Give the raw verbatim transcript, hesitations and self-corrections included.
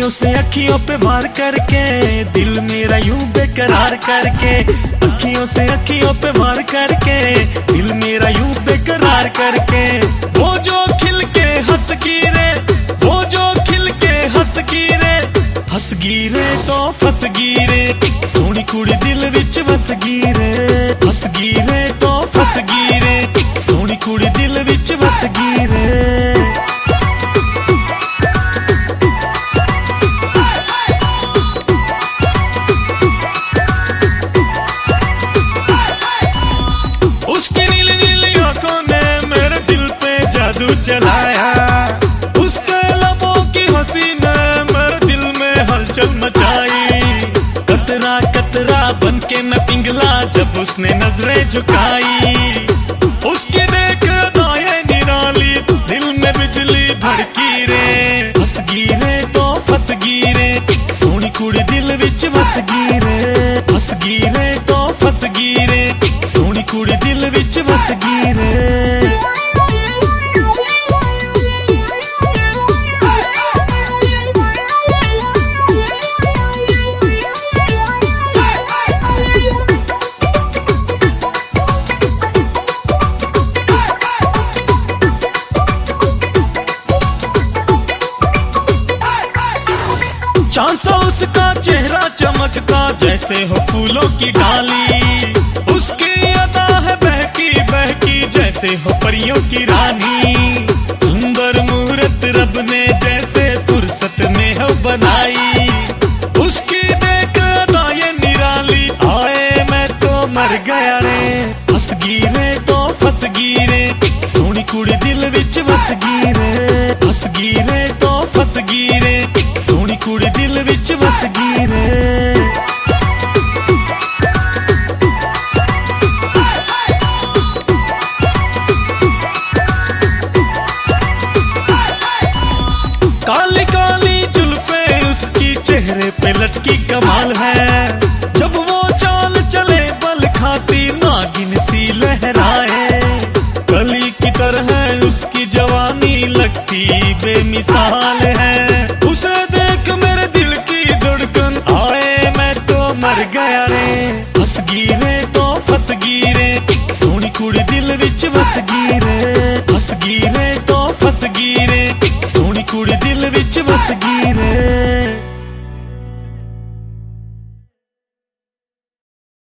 अखियों से अखियों पे वार करके दिल मेरा यूं बेकरार करके, अखियों से अखियों पे वार करके दिल मेरा यूं बेकरार करके। वो जो खिल के हंस गिरे, वो जो खिल के हंस गिरे, हंस गिरे तो फस गिरे, सोनी कुड़ी दिल विच बस गिरे। हंस गिरे तो फस गिरे, सोनी कुड़ी दिल विच बस गिरे। चलाया उसके लबों की हंसी ने मेरे दिल में हलचल मचाई। कतरा कतरा बन के मैं पिघला जब उसने नजरें झुकाई। उसकी देख अदाएं निराली दिल में बिजली भड़की रे। हंस गिरे तो फंस गिरे, सोनी कुड़ी दिल विच बस गिरे। हंस गिरे तो फंस गिरे, सोनी कुड़ी दिल विच बस गिरे। चांद सा उसका चेहरा चमकता जैसे हो फूलों की डाली। उसकी अदा है बहकी बहकी जैसे हो परियों की रानी। सुंदर मूरत रब ने जैसे फुर्सत में हो बनाई। उसकी देख अदाएं निराली, आए मैं तो मर गया रे। हंस गिरे तो फंस गिरे, सोनी कुड़ी दिल विच बस गिरे। हंस गिरे तो फंस गिरे, सोनी कुड़ी दिल विच बस गिरे। काली काली जुल्फे उसकी चेहरे पे लटकी कमाल है। जब वो चाल चले बल खाती नागिन सी लहराए। कली की तरह उसकी जवानी लगती बेमिसाल है। उसे देख मेरे दिल की धड़कन, आए मैं तो मर गया रे। हंस गिरे तो फंस गिरे, सोनी कुड़ी दिल विच बस गिरे। हंस गिरे